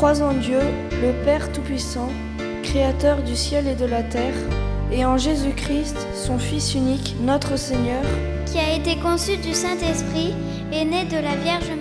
crois en Dieu, le Père Tout-Puissant, Créateur du ciel et de la terre, et en Jésus-Christ, son Fils unique, notre Seigneur, qui a été conçu du Saint-Esprit et né de la Vierge